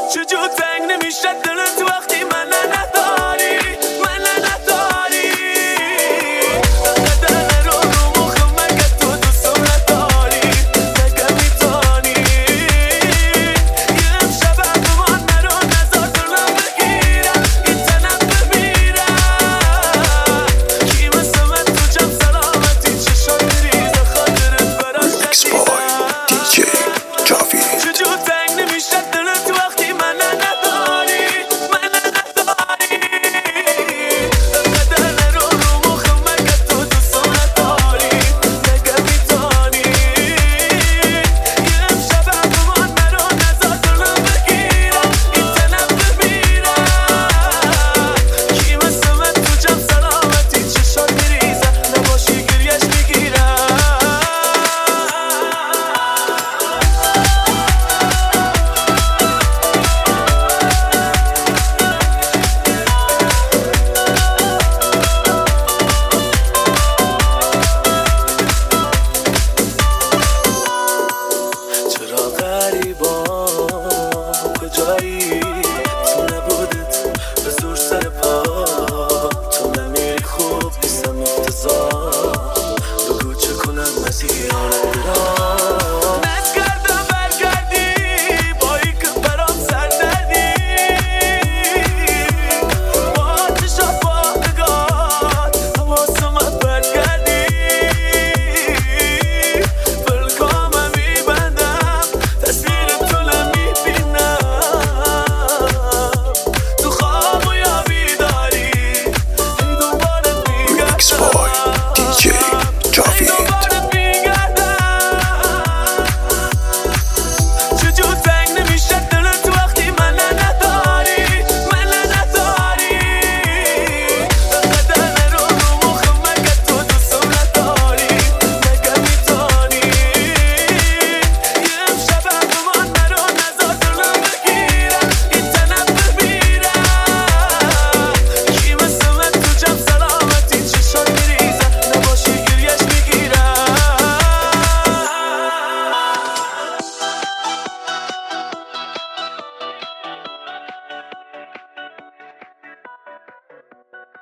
چجور تنگ نمیشه دلت وقتی من نداری قدر رو مخم مگه تو دوستم نداری مگه میتانی یه امشب اقوان نرو نزار دلم بگیرم این تنم بمیرم کی مثل من تو جمع سلامتی چشم میریزه خاطرت براش جدیدم چجور تنگ نمیشه دلت وقتی من نداری قدر نرو رو مخم مگه تو دوستم نداری مگه میتانی یه امشب اقوان نرو نزار دلم بگیرم این تنم بمیرم کی مثل من تو جمع سلامتی چشم میریزه نباشی گریش میگیرم چرا غریبا کجایی